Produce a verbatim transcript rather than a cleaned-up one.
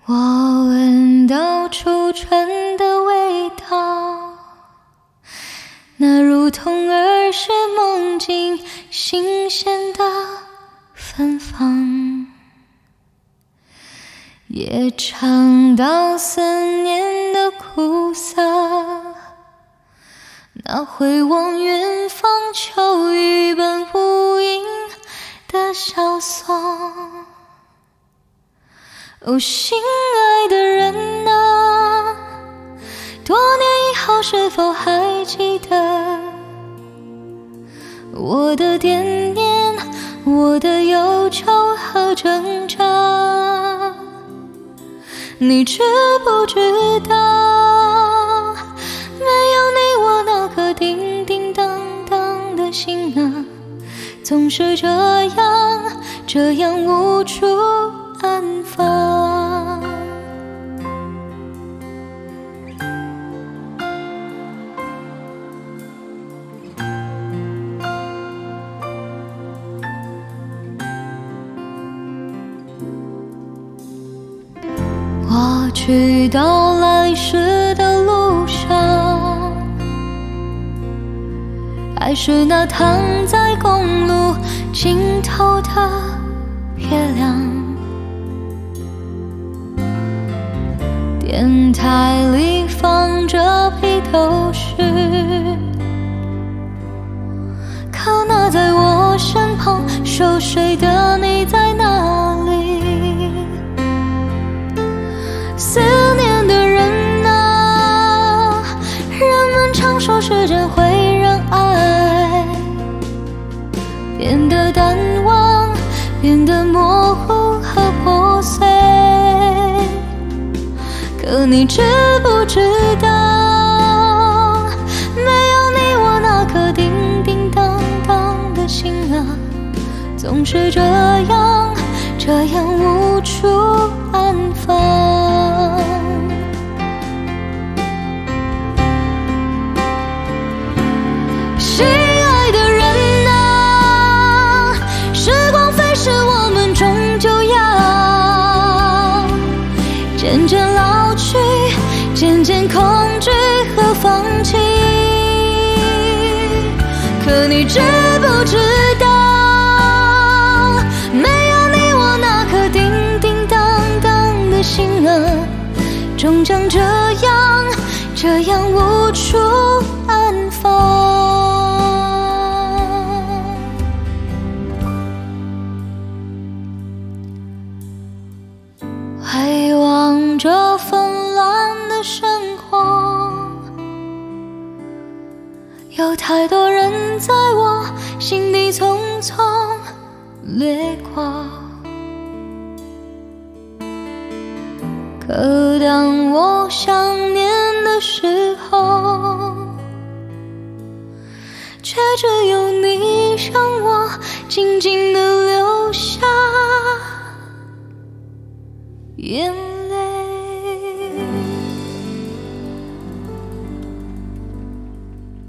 我闻到初春的味道，那如同儿时梦境新鲜的芬芳，也尝到思念的苦涩，那回望远方秋雨般无垠的萧索。哦，心爱的人啊，多年以后是否还记得我的惦念，我的忧愁和挣扎？你知不知道，没有你我那颗叮叮当当的心啊，总是这样这样无处安放。我去到来时的路上，还是那躺在公路尽头的月亮。电台里放着披头士，可那在我身旁熟睡的你在哪里？思念的人啊，人们常说时间会让爱变得淡忘，变得模糊和破碎。可你知不知道，没有你我那颗叮叮当当的心啊，总是这样这样无处安放。心爱的人啊，时光飞逝，我们终究要渐渐老去，渐渐恐惧和放弃。可你知不知道，没有你我那颗叮叮当当的心啊，终将这样这样无处安放。回望着纷乱的生活，有太多人在我心底匆匆掠过。可当我想念的时候，却只有你让我静静地流下眼泪。